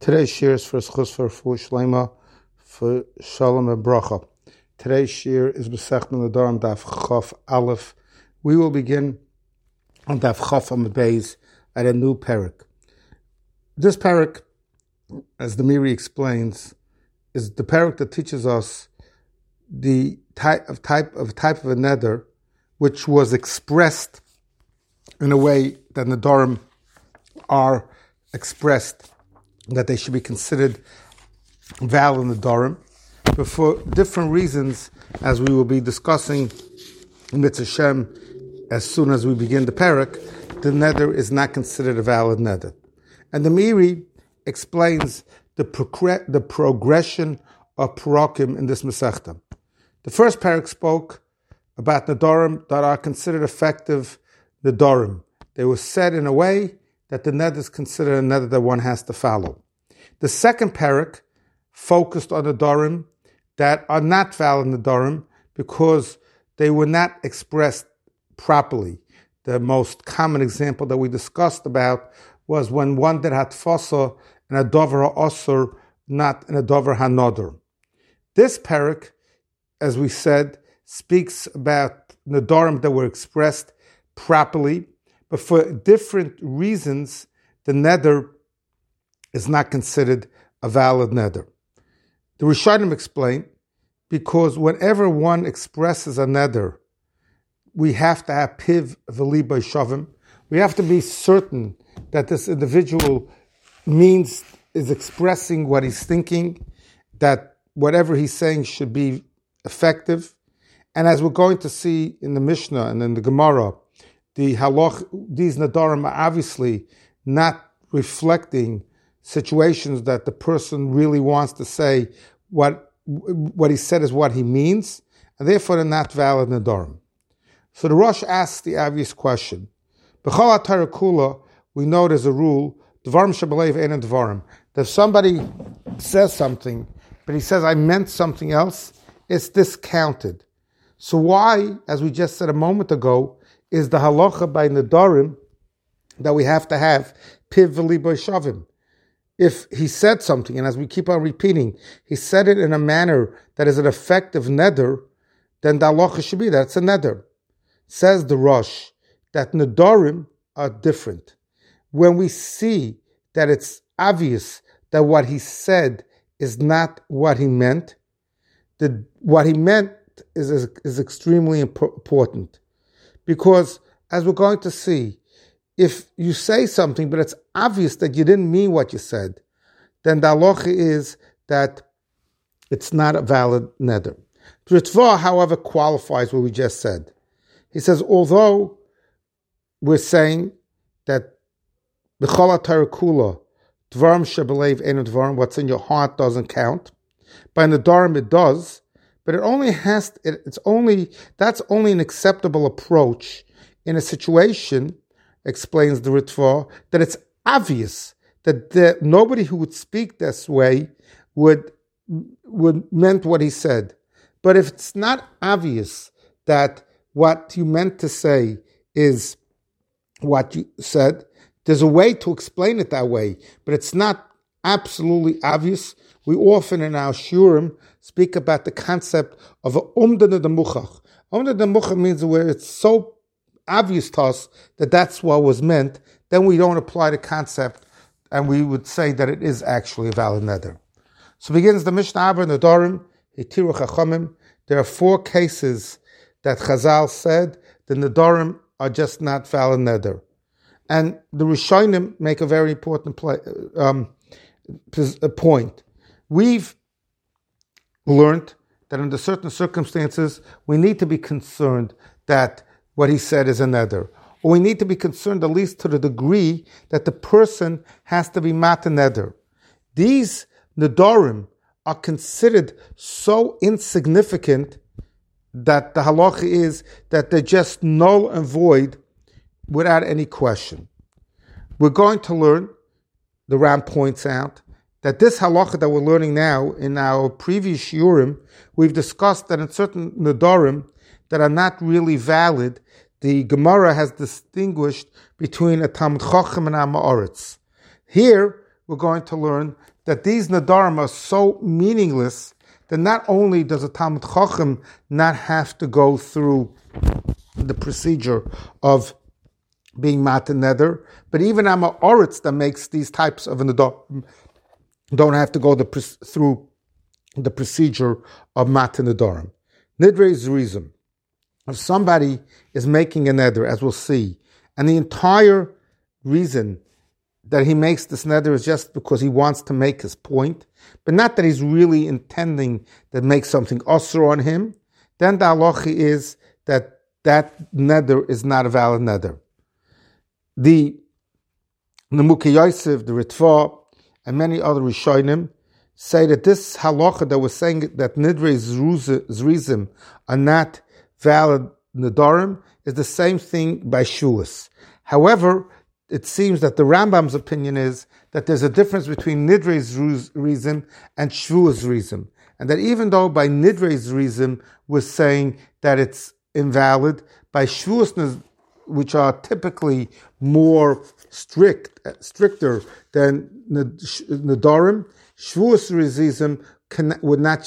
Today's shir is for Schus for Shlema for Shalom and Bracha. Today's shir is Masechet Nedarim Daf Chaf Aleph. We will begin on Daf Chaf Amud Beis at a new parak. This parak, as the Miri explains, is the parak that teaches us the type of a neder which was expressed in a way that Nedarim are expressed, that they should be considered valid Nedarim, but for different reasons, as we will be discussing in Mitzvah Shem as soon as we begin the parak, the neder is not considered a valid neder. And the Miri explains the progression of parakim in this Masechta. The first parak spoke about Nedarim that are considered effective Nedarim. They were said in a way that the neder is considered a neder that one has to follow. The second parak focused on Nedarim that are not valid Nedarim because they were not expressed properly. The most common example that we discussed about was when one did hatfasa and a dover ha'asur, not in a dover ha'nodar. This parak, as we said, speaks about Nedarim that were expressed properly, but for different reasons, the neder is not considered a valid neder. The Rishonim explain, because whenever one expresses a neder, we have to have piv v'li b'shavim. We have to be certain that this individual is expressing what he's thinking, that whatever he's saying should be effective. And as we're going to see in the Mishnah and in the Gemara, the halach, these Nedarim are obviously not reflecting situations that the person really wants to say what he said is what he means, and therefore they're not valid Nedarim. So the Rosh asks the obvious question. B'chol ha'Torah kula, we know there's a rule, Dvarim shebalev ein Dvarim, that if somebody says something, but he says, I meant something else, it's discounted. So why, as we just said a moment ago, is the halacha by Nedarim that we have to have piv v'li b'shavim? If he said something, and as we keep on repeating, he said it in a manner that is an effective neder, then the halacha should be that it's a neder. Says the Rosh that Nedarim are different. When we see that it's obvious that what he said is not what he meant, what he meant is extremely important. Because, as we're going to see, if you say something, but it's obvious that you didn't mean what you said, then the halacha is that it's not a valid neder. Ritva, however, qualifies what we just said. He says, although we're saying that b'chol ha'Torah kula, dvarim shebalev ein dvarim, what's in your heart doesn't count. By Nedarim it does, but that's only an acceptable approach in a situation, explains the Ritva, that it's obvious that nobody who would speak this way would meant what he said. But if it's not obvious that what you meant to say is what you said, there's a way to explain it that way, but it's not absolutely obvious. We often in our shurim speak about the concept of a umdana demuchach. Umdana demuchach means where it's so obvious to us that that's what was meant, then we don't apply the concept, and we would say that it is actually a valid neder. So begins the Mishnah Abba Nedarim, Hitiru Chachamim. There are 4 cases that Chazal said the Nedarim are just not valid neder. And the Rishonim make a very important point. We've learned that under certain circumstances, we need to be concerned that what he said is a neder. Or we need to be concerned at least to the degree that the person has to be mata neder. These Nedarim are considered so insignificant that the halacha is that they're just null and void without any question. We're going to learn, the Ram points out, that this halacha that we're learning now, in our previous shiurim, we've discussed that in certain Nedarim that are not really valid, the Gemara has distinguished between a Talmid Chacham and a Ma'aretz. Here, we're going to learn that these nadarim are so meaningless that not only does a Talmud Chacham not have to go through the procedure of being matan neder, but even Amma Oritz that makes these types of nadarim don't have to go through the procedure of matan nedarim. Nidrei Zrizim. If somebody is making a neder, as we'll see, and the entire reason that he makes this neder is just because he wants to make his point, but not that he's really intending to make something osur on him, then the halacha is that neder is not a valid neder. The Nemukei Yosef, the Ritva, and many other Rishonim say that this halacha that was saying that Nidrei Zrizim are not valid nedarim is the same thing by Shvuos. However, it seems that the Rambam's opinion is that there's a difference between Nidrei Zrizim and Shvuos Zrizim, and that even though by Nidrei Zrizim we're saying that it's invalid, by Shvuos, which are typically more stricter than nedarim, Shvuos Zrizim would not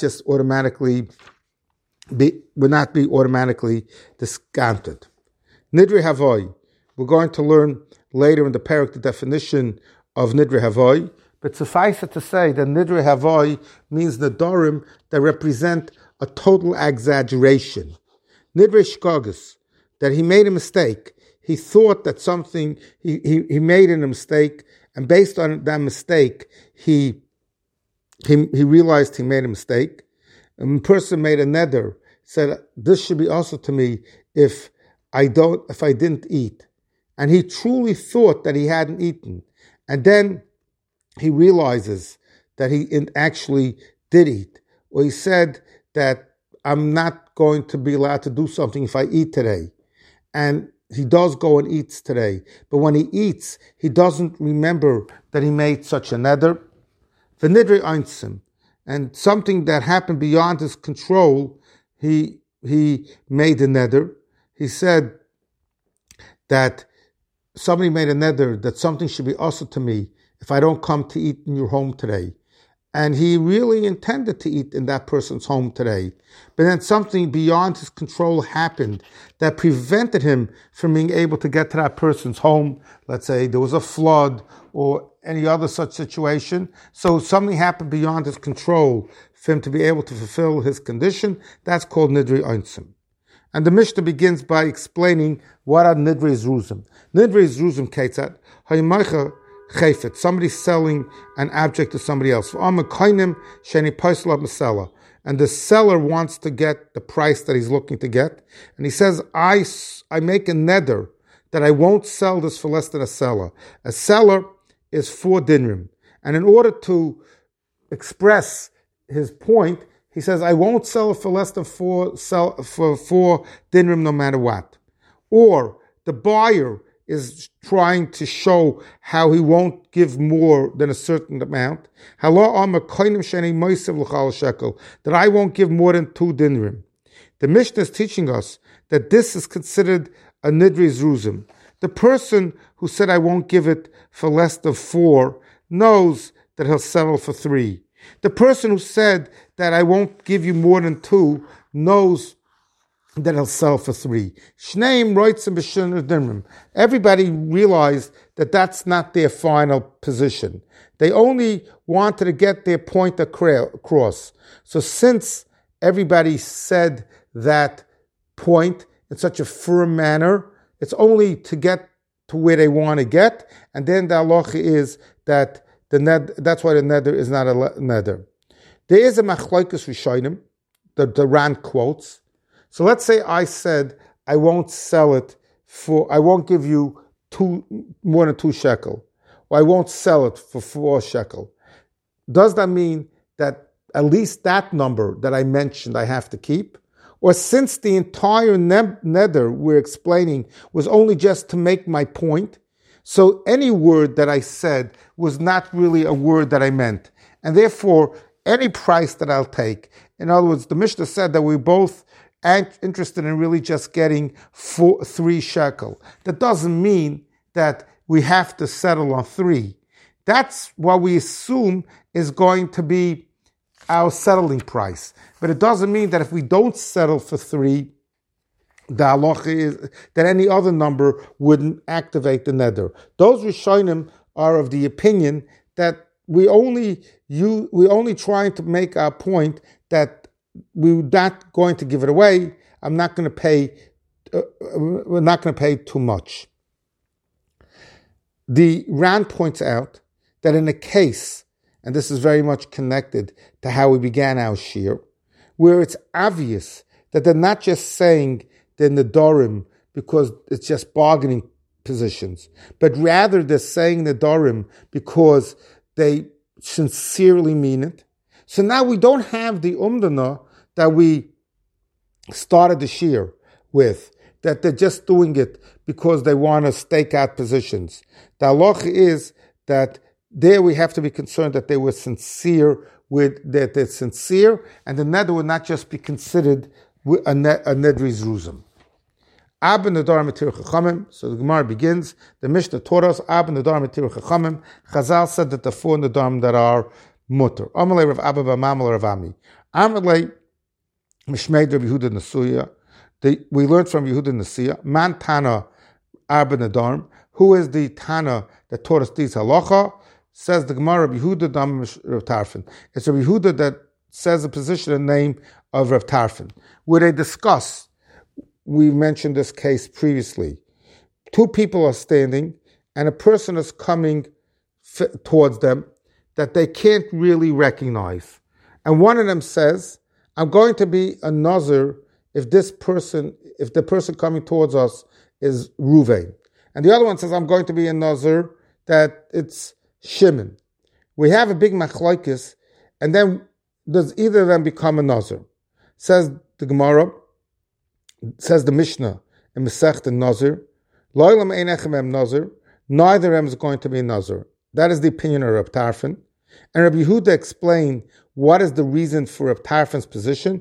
be automatically discounted. Nidrei Havoi. We're going to learn later in the parak the definition of Nidrei Havoi, but suffice it to say that Nidrei Havoi means nedarim that represent a total exaggeration. Nidrei Shkogus, that he made a mistake. He thought that something, he made a mistake, and based on that mistake, he realized he made a mistake. And a person made a neder, said, this should be also to me if I didn't eat. And he truly thought that he hadn't eaten. And then he realizes that he actually did eat. Or he said that I'm not going to be allowed to do something if I eat today. And he does go and eats today. But when he eats, he doesn't remember that he made such a neder. V'nidrei einsim. And something that happened beyond his control, he made a neder. He said that somebody made a neder that something should be also to me if I don't come to eat in your home today. And he really intended to eat in that person's home today. But then something beyond his control happened that prevented him from being able to get to that person's home. Let's say there was a flood or any other such situation. So something happened beyond his control for him to be able to fulfill his condition. That's called Nidrei Einsim. And the Mishnah begins by explaining what are Nidrei Zruzim. Nidrei Zruzim Ketzat, Hayimaicha Chayfet, somebody selling an object to somebody else. And the seller wants to get the price that he's looking to get. And he says, I make a neder that I won't sell this for less than a seller. A seller is 4 dinrim. And in order to express his point, he says, I won't sell it for less than 4 dinrim no matter what. Or the buyer is trying to show how he won't give more than a certain amount. That I won't give more than 2 dinrim. The Mishnah is teaching us that this is considered a Nidrei Zruzim. The person who said I won't give it for less than 4 knows that he'll settle for 3. The person who said that I won't give you more than 2 knows that he'll sell for 3. Everybody realized that that's not their final position. They only wanted to get their point across. So since everybody said that point in such a firm manner, it's only to get to where they want to get, and then the halacha is that that's why the neder is not a neder. There is a machlokes rishonim, the Rand quotes. So let's say I said I won't give you more than 2 shekel, or I won't sell it for 4 shekel. Does that mean that at least that number that I mentioned I have to keep? Or since the entire neder we're explaining was only just to make my point, so any word that I said was not really a word that I meant, and therefore any price that I'll take. In other words, the Mishnah said that we're both interested in really just getting 3 shekel. That doesn't mean that we have to settle on 3. That's what we assume is going to be our settling price. But it doesn't mean that if we don't settle for 3, the halacha is that any other number wouldn't activate the neder. Those Rishonim are of the opinion that we only trying to make our point that we're not going to give it away. I'm not going to pay. We're not going to pay too much. The Rand points out that in a case, and this is very much connected to how we began our shir, where it's obvious that they're not just saying they're nedarim because it's just bargaining positions, but rather they're saying nedarim because they sincerely mean it. So now we don't have the umdana that we started the shir with, that they're just doing it because they want to stake out positions. The halacha is that there we have to be concerned that they were sincere, that they're sincere, and the neder would not just be considered a nedri zruzim. Ab nedar matir chachamim. So the Gemara begins. The Mishnah taught us ab nedar matir chachamim. Chazal said that the 4 nedarim that are mutter. Amalei Rav Abba Mamal Rav Ami. Amalei Mishmei Rav Yehuda Nasuya. We learned from Yehuda Nasiya. Man Tana Arba Nedarim. Who is the Tana that taught us these halacha? Says the Gemara, Rav Yehuda Dam Rav Tarfon. It's Rav Yehuda that says the position and name of Rav Tarfon, where they discuss. We mentioned this case previously. 2 people are standing, and a person is coming towards them that they can't really recognize. And one of them says, I'm going to be a nazir if the person coming towards us is Ruvain. And the other one says, I'm going to be a nazir that it's Shimon. We have a big machlokes, and then does either of them become a nazir? Says the Gemara, says the Mishnah in Masechta Nazir, Lo'ilam einechem em nazir, neither of them is going to be a nazir. That is the opinion of Reb Tarfon. And Rabbi Yehuda explained what is the reason for Reb Tarfon's position.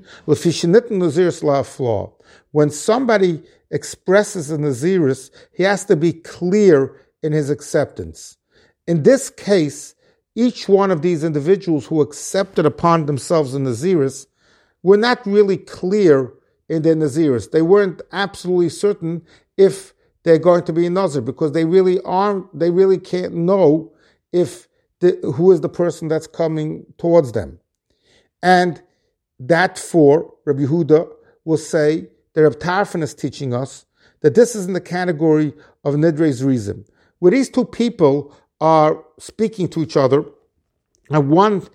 When somebody expresses a naziris, he has to be clear in his acceptance. In this case, each one of these individuals who accepted upon themselves a naziris were not really clear in their naziris. They weren't absolutely certain if they're going to be a nazir, because they really can't know if who is the person that's coming towards them. And that for Rabbi Yehuda will say that Reb Tarfon is teaching us that this is in the category of Nidrei Zrizim, where these 2 people are speaking to each other, and one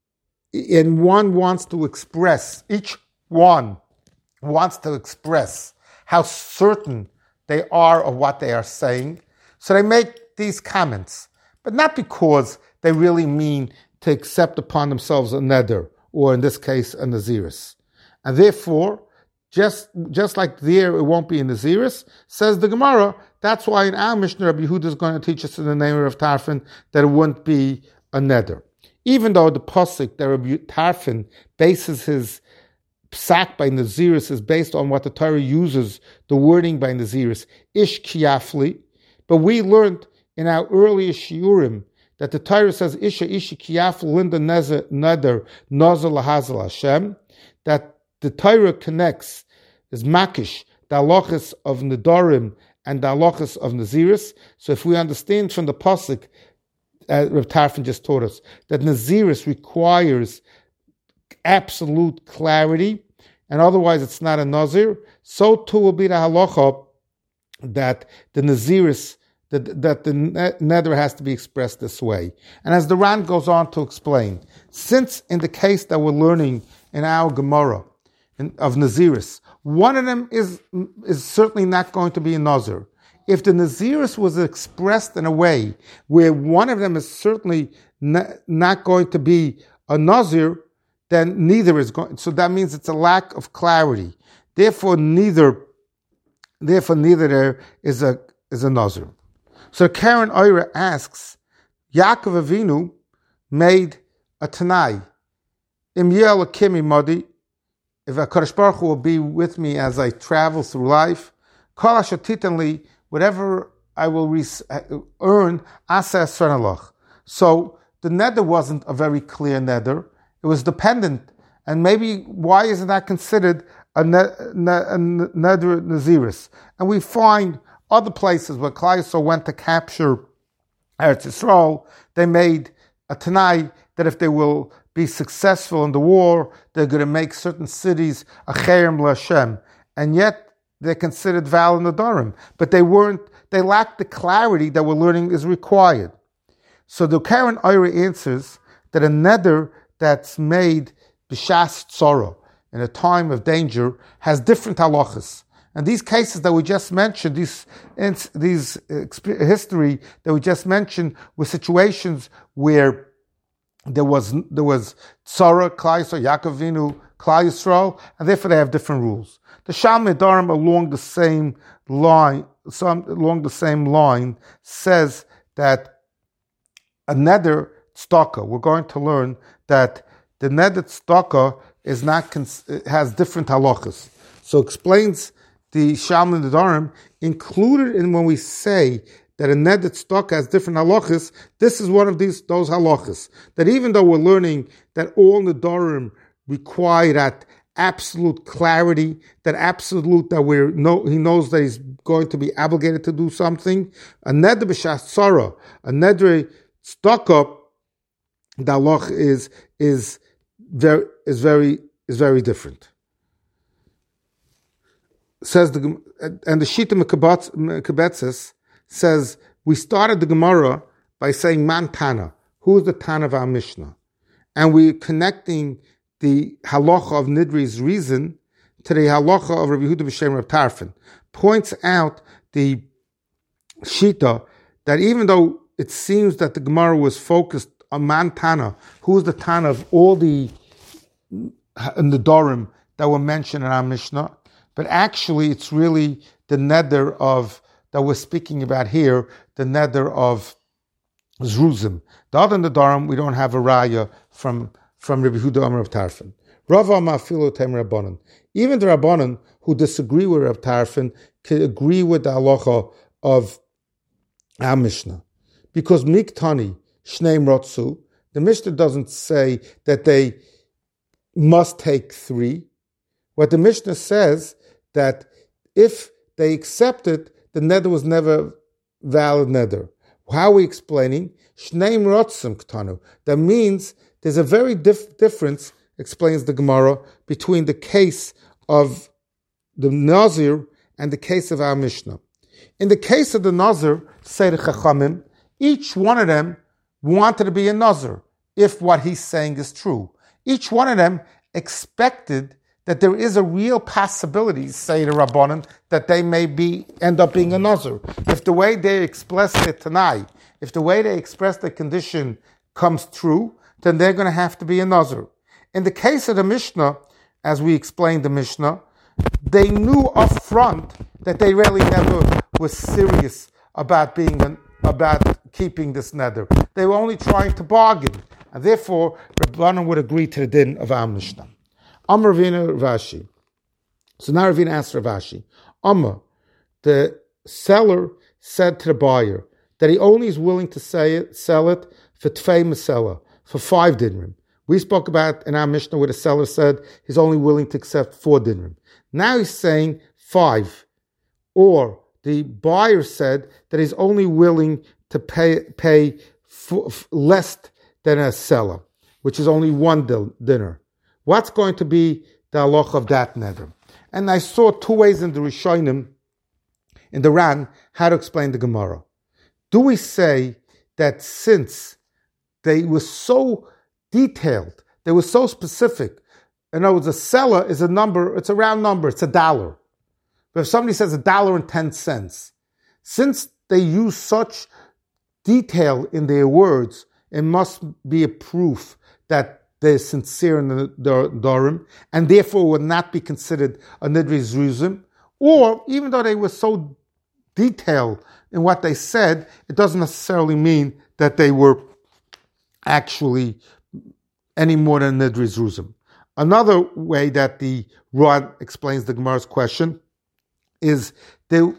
wants to express, each one wants to express how certain they are of what they are saying. So they make these comments, but not because they really mean to accept upon themselves a neder, or in this case, a naziris. And therefore, just like there it won't be a naziris, says the Gemara, that's why in our Mishnah, Rabbi Yehuda is going to teach us in the name of Tarfon that it wouldn't be a neder. Even though the pasuk that Rabbi Tarfon bases his psak by naziris is based on what the Torah uses, the wording by naziris, ish kiyafli, but we learned in our earlier shiurim that the Torah says, Isha kiyaf linda neder nazar lahazal Hashem, that the Torah connects, is makish, the halachas of nedarim and the halachas of naziris. So if we understand from the pasuk, Reb Tarfon just taught us, that naziris requires absolute clarity, and otherwise it's not a nazir, so too will be the halacha that the naziris, that the neder has to be expressed this way. And as the Ran goes on to explain, since in the case that we're learning in our Gemara of naziris, one of them is certainly not going to be a nazir. If the naziris was expressed in a way where one of them is certainly not going to be a nazir, then neither is going. So that means it's a lack of clarity. Therefore, neither there is a nazir. So Karen Oira asks, Yaakov Avinu made a Tanai. Im yel akimi modi, if HaKadosh Baruch Hu will be with me as I travel through life, kol asher titen li, whatever I will earn, asa esren alach. So the neder wasn't a very clear neder. It was dependent. And maybe why isn't that considered a neder naziris? And we find other places where Klal Yisrael went to capture Eretz Yisrael, they made a Tanai that if they will be successful in the war, they're going to make certain cities a cherem l'Hashem. And yet they're considered valid Nadarim. But they lacked the clarity that we're learning is required. So the Karen Ira answers that a neder that's made b'shas tzara, in a time of danger, has different halachas. And these cases that we just mentioned, these history that we just mentioned, were situations where there was tzara, Klal Yisrael, Yaakov Avinu, Klal Yisrael, and therefore they have different rules. The Shalmei Nedarim along the same line says that a neder tzedakah, we're going to learn that the neder tzedakah has different halachas. So explains the Shalmei Nedarim, included in when we say that a neder tzedakah has different halachas, this is one of those halachas. That even though we're learning that all Nedarim require that absolute clarity, that he knows that he's going to be obligated to do something, a neder b'shas tzara, a neder tzedakah, the halach is very different. Says the Shita Mekabetzes says we started the Gemara by saying Man Tana, who is the Tana of our Mishnah, and we're connecting the halacha of Nidri's reason to the halacha of Rabbi Yehuda b'Shem Reb Tarfon. Points out the Shita that even though it seems that the Gemara was focused on Man Tana, who is the Tana of all the Nedarim that were mentioned in our Mishnah, but actually it's really the neder that we're speaking about here, the neder of Zruzim. The other Nedarim, we don't have a raya from Rabbi Yehuda Amar of Tarfon. Rava Ma'afilu Tem Rabbanan. Even the Rabbanan who disagree with Rav Tarfon can agree with the halacha of our Mishnah. Because Miktani, Shneim Rotsu, the Mishnah doesn't say that they must take 3. What the Mishnah says that if they accept it, the neder was never valid neder. How are we explaining? Shneim rotzim ktanu. That means there's a very difference, explains the Gemara, between the case of the Nazir and the case of our Mishnah. In the case of the Nazir, say the Chachamim, each one of them wanted to be a Nazir, if what he's saying is true. Each one of them expected that there is a real possibility, say the Rabbanan, that they may end up being a Nazir. If the way they express their Tanai, if the way they express their condition comes true, then they're going to have to be a Nazir. In the case of the Mishnah, as we explained the Mishnah, they knew up front that they really never were serious about keeping this neder. They were only trying to bargain, and therefore Rabbanan would agree to the din of our Mishnah. Amar Ravina Ravashi. So now Ravina asked Ravashi, Amar, the seller said to the buyer that he only is willing to sell it for Tfei Masela, for 5 dinrim. We spoke about in our Mishnah where the seller said he's only willing to accept 4 dinrim. Now he's saying 5. Or the buyer said that he's only willing to pay less than a seller, which is only 1 dinner. What's going to be the halacha of that neder? And I saw 2 ways in the Rishonim, in the Ran, how to explain the Gemara. Do we say that since they were so detailed, they were so specific, in other words, a seller is a number, it's a round number, it's $1. But if somebody says $1.10, since they use such detail in their words, it must be a proof that they're sincere in the Dorim, and therefore would not be considered a Nidri Zruzim. Or, even though they were so detailed in what they said, it doesn't necessarily mean that they were actually any more than Nidri Zruzim. Another way that the Ran explains the Gemara's question is the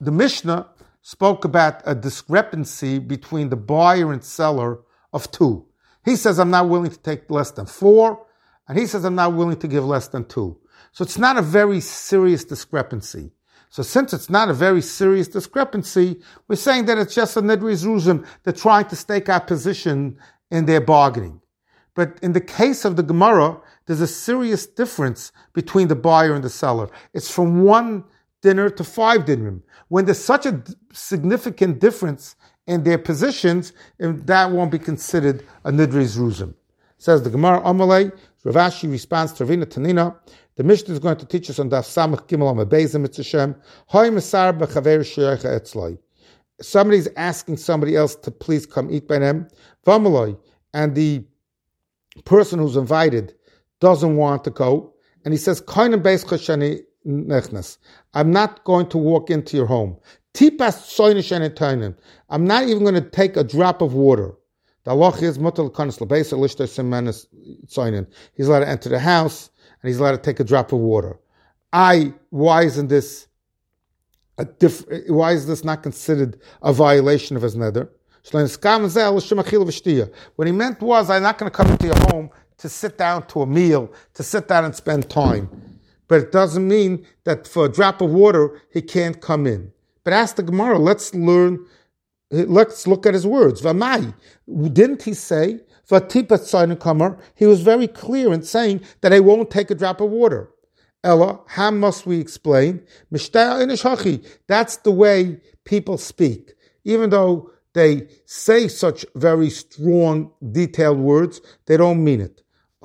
Mishnah spoke about a discrepancy between the buyer and seller of 2. He says, I'm not willing to take less than 4, and he says, I'm not willing to give less than 2. So it's not a very serious discrepancy. So since it's not a very serious discrepancy, we're saying that it's just a nidri zruzim. They're trying to stake out position in their bargaining. But in the case of the Gemara, there's a serious difference between the buyer and the seller. It's from 1 dinar to 5 dinrim. When there's such a significant difference in their positions, that won't be considered a nidri zruzim. Says the Gemara, Amalei, Rav Ashi responds to Ravina Tanina. The Mishnah is going to teach us on Daf Samach Gimel Amabezim Mitzvah. Hoy Masar b'Chaver Sheyecha Etzloi. Somebody's asking somebody else to please come eat by them. Vamaloi, and the person who's invited doesn't want to go, and he says, "Koinem beis chashani nechnas." I'm not going to walk into your home. Tipas soinish and etaynim. I'm not even going to take a drop of water. The halach is mutal kanis lebeis lishter semenes soinin. He's allowed to enter the house, and he's allowed to take a drop of water. Why isn't this why is this not considered a violation of his neder? What he meant was, I'm not going to come into your home to sit down to a meal, to sit down and spend time. But it doesn't mean that for a drop of water, he can't come in. But ask the Gemara, let's look at his words. V'mai, didn't he say, V'tipat sign comer? He was very clear in saying that I won't take a drop of water. Ella, how must we explain? That's the way people speak. Even though they say such very strong, detailed words, they don't mean it.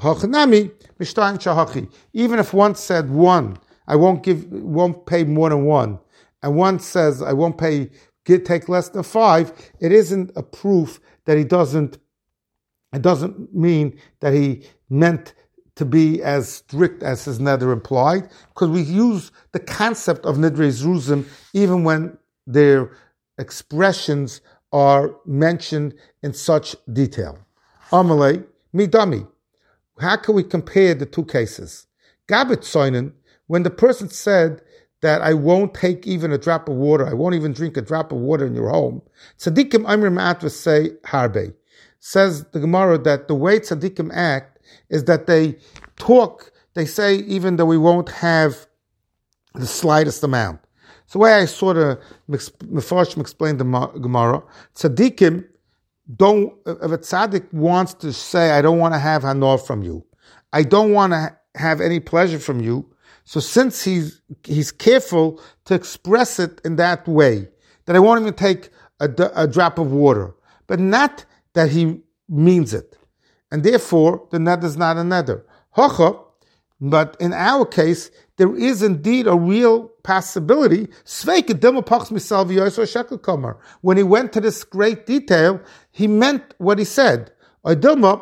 Even if one said 1, I won't pay more than 1, and one says I won't take less than 5, it isn't a proof that it doesn't mean that he meant to be as strict as his neder implied, because we use the concept of nidrei zruzim even when their expressions are mentioned in such detail. Amalei, midami. How can we compare the two cases? Gabit soinen, when the person said that I won't take even a drop of water, I won't even drink a drop of water in your home. Tzadikim amrim atva say harbe. Says the Gemara that the way tzadikim act is that they talk, they say even though we won't have the slightest amount. It's the way I sort of Mefarshim explained the Gemara. Tzadikim don't, if a tzaddik wants to say, I don't want to have hanor from you, I don't want to have any pleasure from you, so since he's careful to express it in that way, that I won't even take a drop of water, but not that he means it. And therefore, the neder is not a neder. Hocha, but in our case, there is indeed a real possibility. When he went to this great detail, he meant what he said. Or do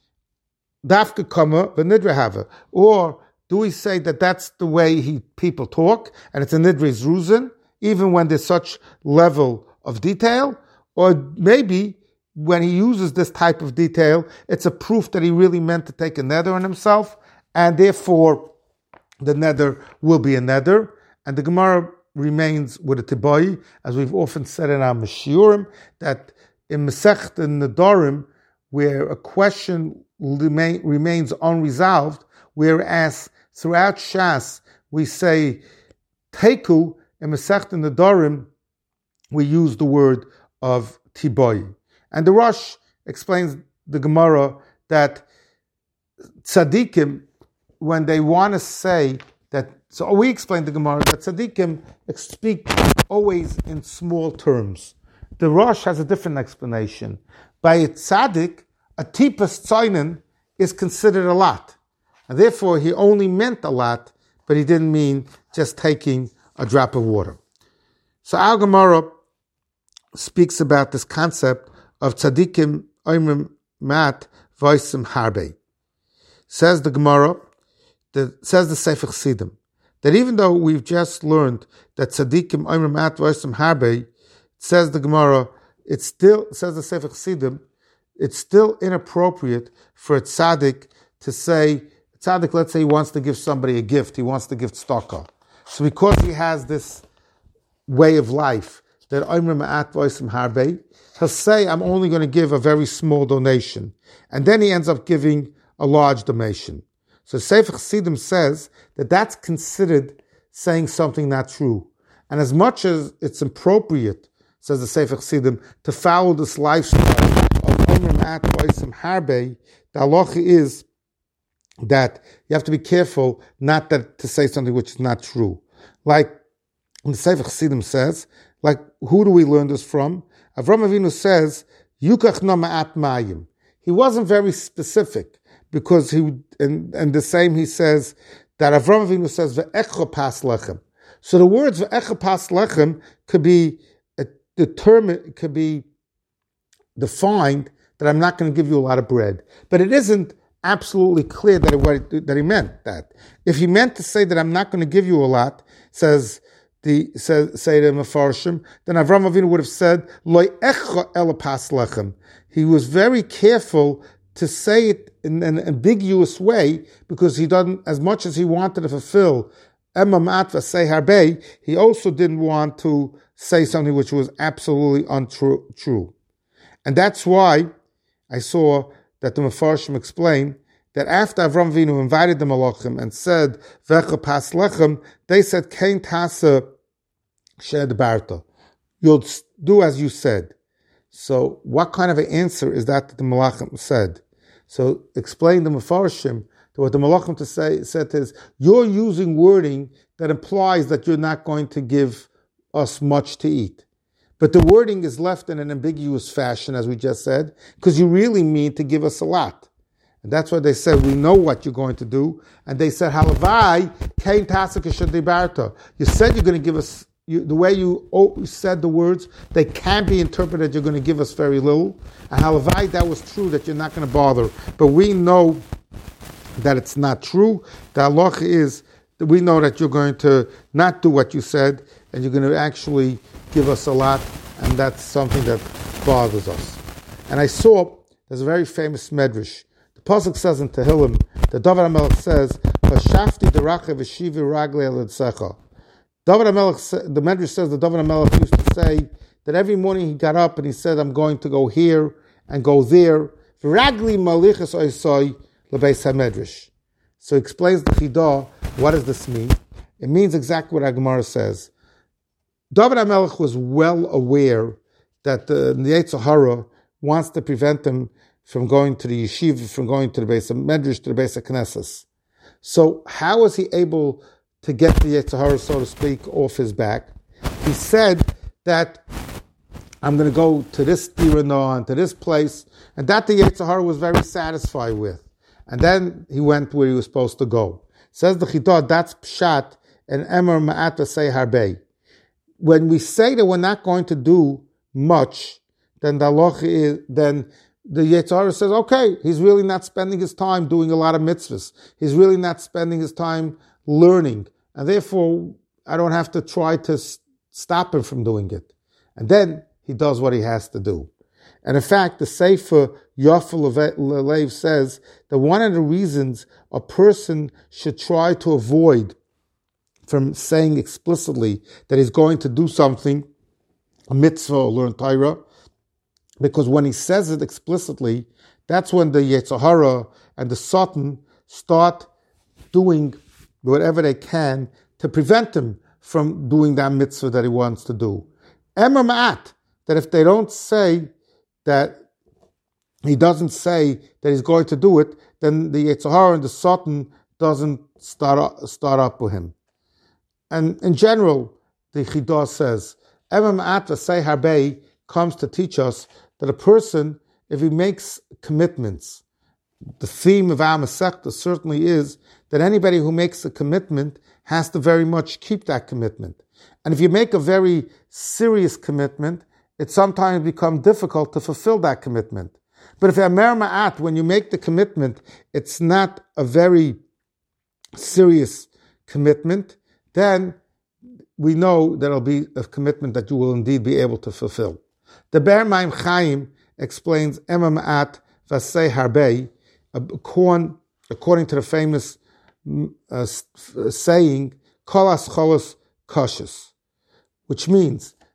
we say that that's the way people talk, and it's a nidrei zruzin, even when there's such level of detail? Or maybe when he uses this type of detail, it's a proof that he really meant to take a neder on himself, and therefore the neder will be a neder. And the Gemara remains with a tibai, as we've often said in our Mashiurim, that in Masechet Nedarim, where a question remains unresolved, whereas throughout Shas we say teku, in Masechet Nedarim we use the word of tibai. And the Rosh explains the Gemara that tzaddikim, when they want to say that, so we explain the Gemara that tzaddikim speak always in small terms. The Rosh has a different explanation. By a tzaddik, a tipas tzainin is considered a lot. And therefore, he only meant a lot, but he didn't mean just taking a drop of water. So our Gemara speaks about this concept of tzaddikim oimrim mat voisim harbe. Says the Gemara, says the Sefer Chassidim, that even though we've just learned that tzaddikim oimrim mat voisim harbe, says the Gemara, it's still, says the Sefer Chassidim, it's still inappropriate for a tzaddik to say, let's say he wants to give somebody a gift, he wants to give tzedakah. So because he has this way of life, that Omer Ma'at Voisim Harbe, he'll say, I'm only going to give a very small donation. And then he ends up giving a large donation. So Sefer Chassidim says that that's considered saying something not true. And as much as it's appropriate, says the Sefer Chassidim, to follow this lifestyle of Omer Ma'at Voisim Harbe, the halacha is that you have to be careful not to say something which is not true. Like the Sefer Chassidim says, like, who do we learn this from? Avram Avinu says, Yukach no ma'at mayim. He wasn't very specific because and the same he says that Avram Avinu says, Ve'echa pas lechem. So the words Ve'echa pas lechem could be determined, could be defined that I'm not going to give you a lot of bread. But it isn't absolutely clear that he meant that. If he meant to say that I'm not going to give you a lot, say the Mefarshim, then Avram Avinu would have said, Lo echa ela pas lechem. He was very careful to say it in an ambiguous way because he doesn't, as much as he wanted to fulfill Ema Ma'at Vasei Harbe, he also didn't want to say something which was absolutely untrue. And that's why I saw that the Mefarshim explained that after Avram Avinu invited the Malachim and said, Vecha pas lechem, they said, Kein tasa shed barta. You'll do as you said. So what kind of an answer is that the Malachim said? So explain the Mefarshim that what the Malachim said is, you're using wording that implies that you're not going to give us much to eat. But the wording is left in an ambiguous fashion, as we just said, because you really mean to give us a lot. And that's why they said, we know what you're going to do. And they said, Halavai, Kain Tasaka Shadibarta. You said you're going to give us, the way you said the words, they can be interpreted, you're going to give us very little. And Halavai, that was true, that you're not going to bother. But we know that it's not true. The halacha is that we know that you're going to not do what you said, and you're going to actually give us a lot, and that's something that bothers us. And I saw, there's a very famous medrash. The pasuk says in Tehillim, the David HaMelech says, Vashafti derache v'shivi ragle l'tzecha. David HaMelech, the medrash says that David HaMelech used to say that every morning he got up and he said, I'm going to go here and go there. V'ragli malichas oisoi l'beis HaMedrash. So he explains the Chidah, what does this mean? It means exactly what Gemara says. David HaMelech was well aware that the Yetzer Hara wants to prevent him from going to the yeshiva, from going to the Beis HaMedrash, to the Beis HaKnesses. So how was he able to get the Yetzer Hara, so to speak, off his back? He said that I'm going to go to this Dirana and to this place, and that the Yetzer Hara was very satisfied with. And then he went where he was supposed to go. Says the Chidah, that's Pshat and Emer Ma'at Vasei Harbe. When we say that we're not going to do much, then the halacha is, then the Yetzer Hara says, okay, he's really not spending his time doing a lot of mitzvahs. He's really not spending his time learning. And therefore, I don't have to try to stop him from doing it. And then he does what he has to do. And in fact, the Sefer Yafel Lev says that one of the reasons a person should try to avoid from saying explicitly that he's going to do something, a mitzvah or learn Torah, because when he says it explicitly, that's when the Yetzer Hara and the Satan start doing whatever they can to prevent him from doing that mitzvah that he wants to do. Emer Ma'at, that if they don't say that he doesn't say that he's going to do it, then the Yetzer Hara and the Satan doesn't start up with him. And in general, the Chidah says, Emer Ma'at Vasei Harbe comes to teach us that a person, if he makes commitments, the theme of our Masechta certainly is that anybody who makes a commitment has to very much keep that commitment. And if you make a very serious commitment, it sometimes becomes difficult to fulfill that commitment. But if Emer Ma'at, when you make the commitment, it's not a very serious commitment, then we know that it'll be a commitment that you will indeed be able to fulfill. The Be'er Maim Chaim explains Emer Ma'at Vasei Harbe, according to the famous saying, Kol Ascholos Koshes, which means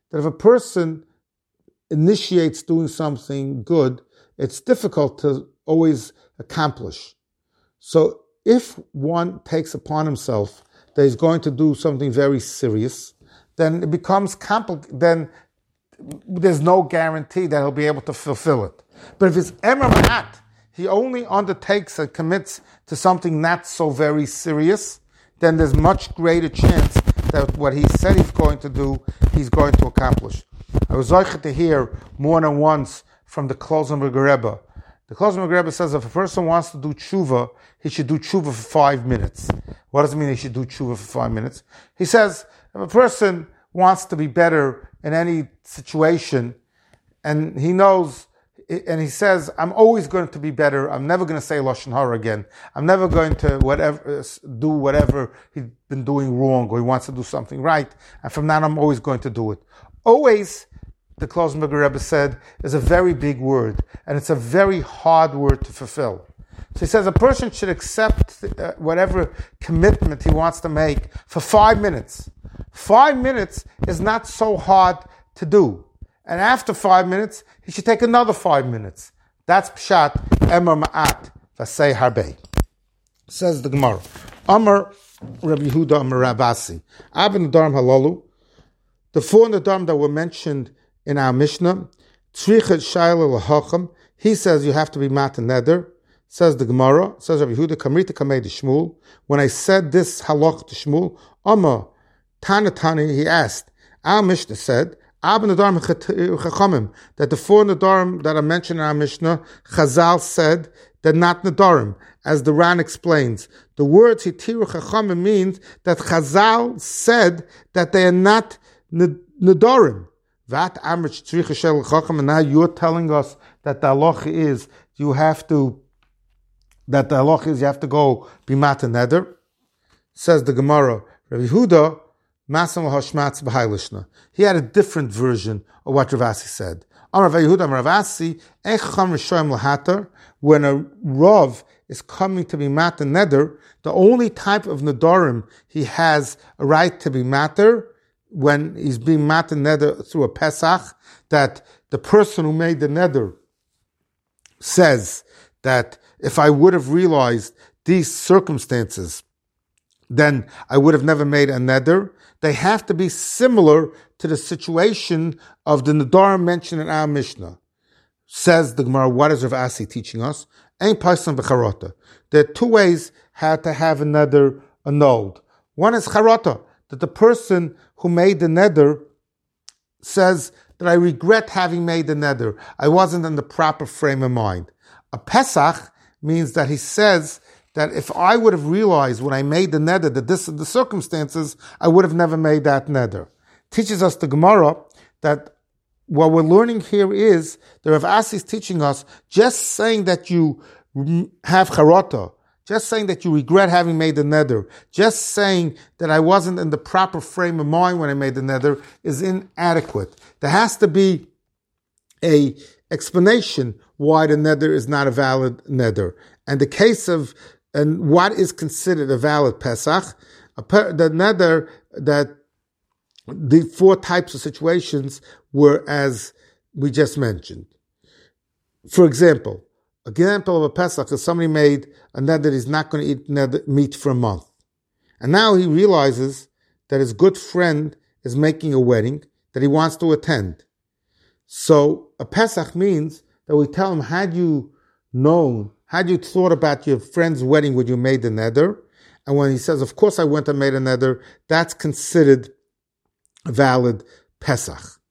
that if a person initiates doing something good, it's difficult to always accomplish. So if one takes upon himself that he's going to do something very serious, then it becomes complicated. Then there's no guarantee that he'll be able to fulfill it. But if it's Emer Ma'at, he only undertakes and commits to something not so very serious, then there's much greater chance that what he said he's going to do, he's going to accomplish. I was zeicher to hear more than once from the Klosenberger Rebbe. The Klosenberger Rebbe says if a person wants to do tshuva, he should do tshuva for 5 minutes. What does it mean he should do tshuva for 5 minutes? He says if a person wants to be better in any situation, and he knows, and he says, I'm always going to be better. I'm never going to say Lashon Hara again. I'm never going to do whatever he's been doing wrong, or he wants to do something right. And from now on, I'm always going to do it. Always, the Klosenberger Rebbe said, is a very big word, and it's a very hard word to fulfill. So he says a person should accept whatever commitment he wants to make for 5 minutes. 5 minutes is not so hard to do. And after 5 minutes, he should take another 5 minutes. That's Pshat, Emer Ma'at, Vasei Harbe. Says the Gemara. Amar Rabbi Yehuda Amar Rabasi. Abin Nedarim Halalu. The 4 Nedarim that were mentioned in our Mishnah, Tzrichet Shaila L'Hacham, he says you have to be Matan Neder. Says the Gemara, says Rabbi Yehuda, Kamrita Kamei to Shmuel. When I said this halach to Shmuel, Amar Tani, he asked, our Mishnah said, that the 4 Nedarim that are mentioned in our Mishnah, Chazal said they're not Nedarim. As the Ran explains, the words Hitiru Chachamim means that Chazal said that they are not Nedarim. And now you're telling us that the halach is you have to go be Matan Neder. Says the Gemara, Rabbi Yehuda, he had a different version of what Ravasi said. When a Rav is coming to be Matan Neder, the only type of Nedarim he has a right to be Mater, when he's being Matan Neder through a Pesach, that the person who made the Neder says that if I would have realized these circumstances, then I would have never made a Neder. They have to be similar to the situation of the Nedarim mentioned in our Mishnah. Says the Gemara, what is Rav Asi teaching us? Ein Paisan v'charata. There are 2 ways how to have a Neder annulled. One is charata, that the person who made the Neder says that I regret having made the Neder. I wasn't in the proper frame of mind. A Pesach means that he says that if I would have realized when I made the neder that this are the circumstances, I would have never made that neder. Teaches us the Gemara that what we're learning here is the Rav Asi is teaching us just saying that you have charata, just saying that you regret having made the neder, just saying that I wasn't in the proper frame of mind when I made the neder is inadequate. There has to be a explanation why the neder is not a valid neder. And the case of and what is considered a valid Pesach, the neder that the 4 types of situations were as we just mentioned. For example of a Pesach is somebody made a neder he's not going to eat meat for a month. And now he realizes that his good friend is making a wedding that he wants to attend. So a Pesach means that we tell him, had you thought about your friend's wedding when you made the neder? And when he says, of course I went and made a neder, that's considered a valid Pesach.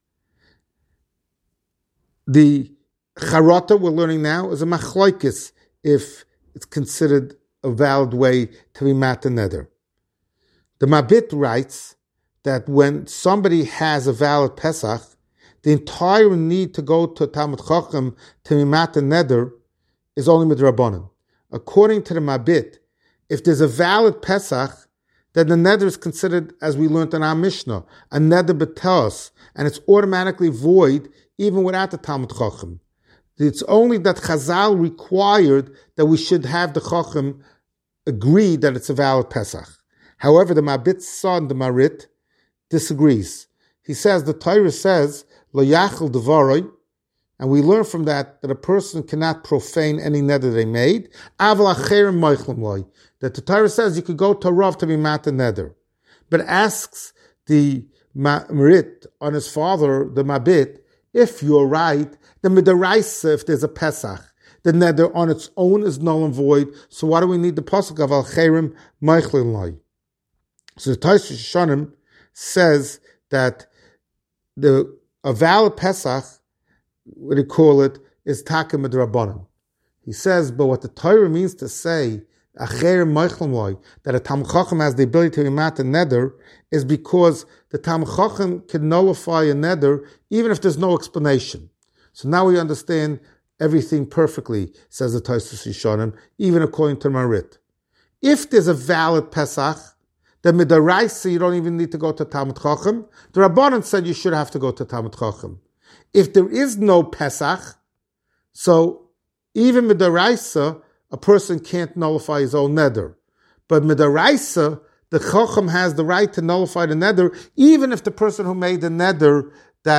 The charata we're learning now is a machloikis if it's considered a valid way to be matan neder. The Mabit writes that when somebody has a valid Pesach, the entire need to go to Talmud Chacham to be matan neder is only midrabanan. According to the Mabit, if there's a valid Pesach, then the neder is considered, as we learned in our Mishnah, a neder b'teos, and it's automatically void even without the Talmud Chacham. It's only that Chazal required that we should have the Chacham agree that it's a valid Pesach. However, the Mabit's son, the Marit, disagrees. he says, the Torah says, Lo yachal devaroi, and we learn from that a person cannot profane any neder they made. Aval acherim moichlem loy, that the Torah says you could go to Rav to be mata neder, but asks the Marit on his father, the Mabit, if you're right, the midaraisa, if there's a Pesach, the neder on its own is null and void. So why do we need the pasuk of al cherim moichlem loy? So the Tosfos Shonim says that a valid Pesach, what do you call it, is Takim Midrabanan. He says, but what the Torah means to say, Acher Moichlem Loy, that a Talmid Chacham has the ability to be mat a neder, is because the Talmid Chacham can nullify a neder even if there's no explanation. So now we understand everything perfectly, says the Tosfos Shonim, even according to Marit. If there's a valid Pesach, the midaraisa, you don't even need to go to Talmid Chacham. The Rabbanan said you should have to go to Talmid Chacham. If there is no Pesach, so even midaraisa, a person can't nullify his own neder. But midaraisa, the Chacham has the right to nullify the neder, even if the person who made the neder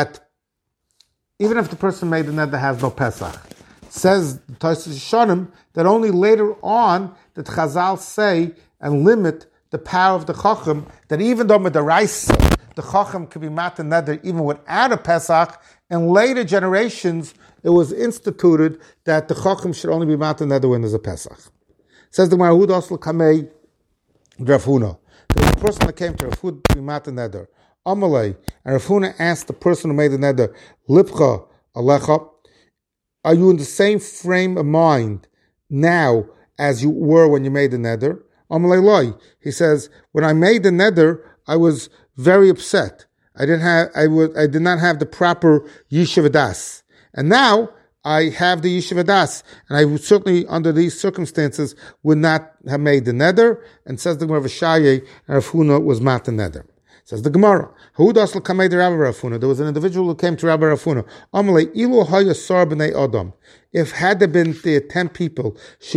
has no Pesach. Says Tosfos Shonim that only later on that Chazal say and limit the power of the Chacham, that even though midaraisa, the Chacham could be matan neder even without a Pesach, in later generations it was instituted that the Chacham should only be matan neder when there's a Pesach. Says the Gemara, Hud Asl Kamei Rav Huna. There was a person that came to Rav Huna to be matan neder. Amalei, and Rav Huna asked the person who made the neder, Lipcha Alecha, are you in the same frame of mind now as you were when you made the neder? Amalei Loi. He says, when I made the neder, I was very upset. I did not have the proper Yishuv Das. And now I have the Yishuv Das. And I would certainly, under these circumstances, would not have made the neder. And says the Gemara V'Shaye, and Rav Huna was mat the neder. Says the Gemara, there was an individual who came to Rabbi Rav Huna. Amalei ilu haya sar b'nei adam. If had there been the 10 people,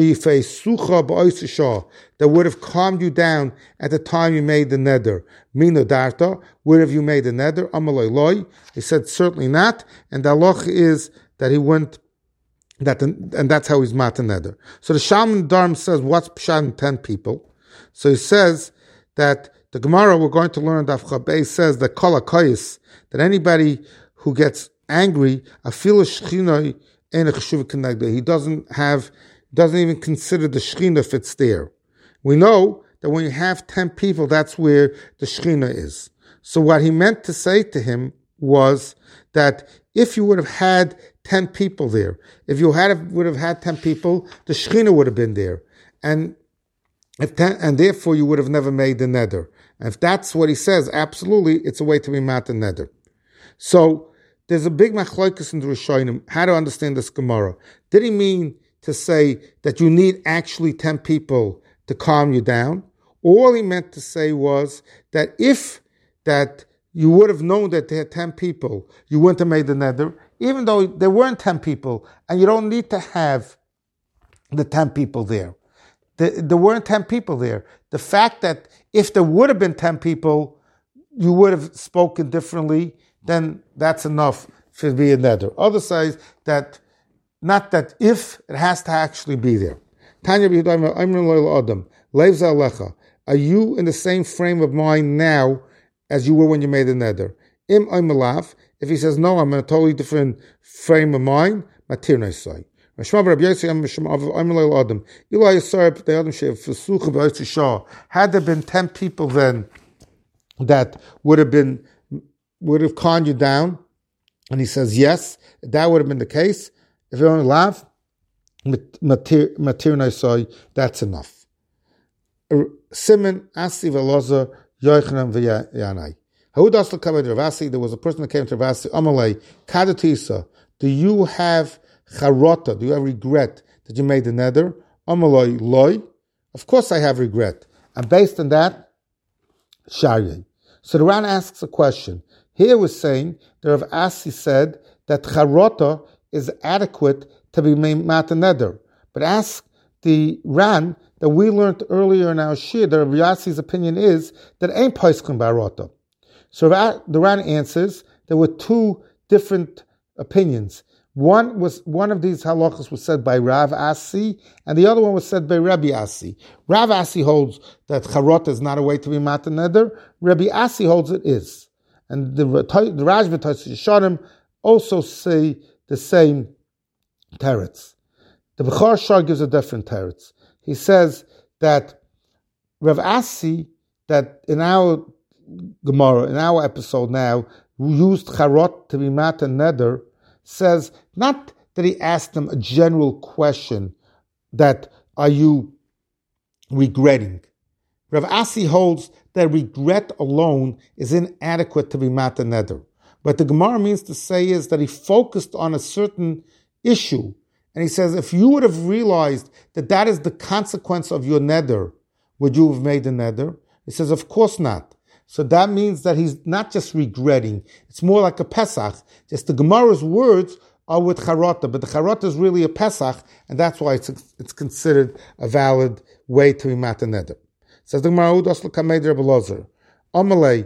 that would have calmed you down at the time you made the neder. Mina darta, where have you made the neder? Amalei loy. He said certainly not, and the halach is that he went. And that's how he's mat the neder. So the Shalman Dharm says, what's pshat in 10 people? So he says that the Gemara we're going to learn Daf Chabei says that kol hakayis, that anybody who gets angry, afilu shchina ein cheshuv kenegdo, he doesn't even consider the shchina if it's there. We know that when you have 10 people, that's where the shchina is. So what he meant to say to him was that if you would have had 10 people there, if you would have had 10 people, the shchina would have been there, and therefore you would have never made the neder. And if that's what he says, absolutely, it's a way to be mat the neder. So there's a big machlokes in the Rishonim how to understand this Gemara. Did he mean to say that you need actually 10 people to calm you down? All he meant to say was that if that you would have known that there had 10 people, you wouldn't have made the neder, even though there weren't 10 people, and you don't need to have the 10 people there. There weren't 10 people there. The fact that if there would have been 10 people, you would have spoken differently, then that's enough to be a neder. Other says that, not that if, it has to actually be there. Tanya Adam, are you in the same frame of mind now as you were when you made the neder? Im Oimalav, if he says, no, I'm in a totally different frame of mind, Matir Naisai. Had there been 10 people then that would have calmed you down, and he says yes, that would have been the case. If you only laugh, that's enough. Simon Asi Veloza Yochanan V'Yanai. There was a person that came to Ravasi. Amalei Kadatisa. Do you have charota? Do you have regret that you made the neder? Amalei loy. Of course I have regret. And based on that, Sharyeh. So the Ran asks a question. Here we're saying that Rav Asi said that charota is adequate to be mat a neder. But ask the Ran that we learned earlier in our shir that Rav Asi's opinion is that ain't poiskin barota. So the Ran answers there were two different opinions. One of these halachas was said by Rav Asi, and the other one was said by Rabbi Asi. Rav Asi holds that charot is not a way to be matan neder. Rabbi Asi holds it is, and the Rajva Toshanim also say the same teretz. The Bechor Shar gives a different teretz. He says that Rav Asi, that in our Gemara, in our episode now, we used charot to be matan neder, says not that he asked them a general question that are you regretting. Rav Asi holds that regret alone is inadequate to be matan neder. What the Gemara means to say is that he focused on a certain issue, and he says if you would have realized that that is the consequence of your neder, would you have made a neder? He says of course not. So that means that he's not just regretting. It's more like a Pesach. Just the Gemara's words are with Charata, but the Charata is really a Pesach, and that's why it's considered a valid way to be matan neder. Says the Gemara, Udas l'kamed Rebbe Lozer, Amalei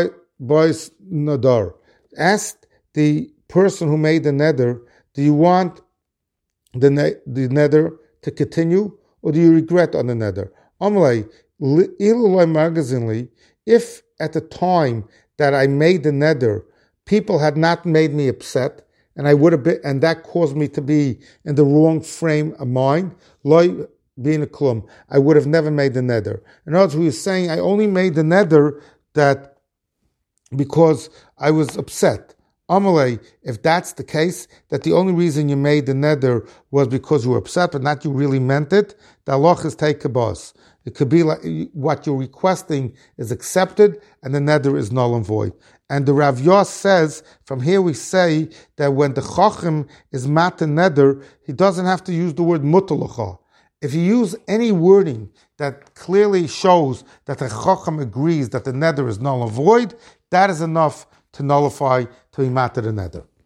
bois nadar. Asked the person who made the neder, do you want the neder to continue, or do you regret on the neder? Amalei, iluloi magazinli. If at the time that I made the neder, people had not made me upset, and I would have been, and that caused me to be in the wrong frame of mind, loy being a klum, I would have never made the neder. In other words, he was saying I only made the neder that because I was upset. Amalei, if that's the case, that the only reason you made the neder was because you were upset, but not you really meant it, the halach is take a boss. It could be like what you're requesting is accepted, and the neder is null and void. And the Rav Yos says, from here we say that when the chacham is matan neder, he doesn't have to use the word mutalacha. If you use any wording that clearly shows that the chacham agrees that the neder is null and void, that is enough to nullify to be matan neder.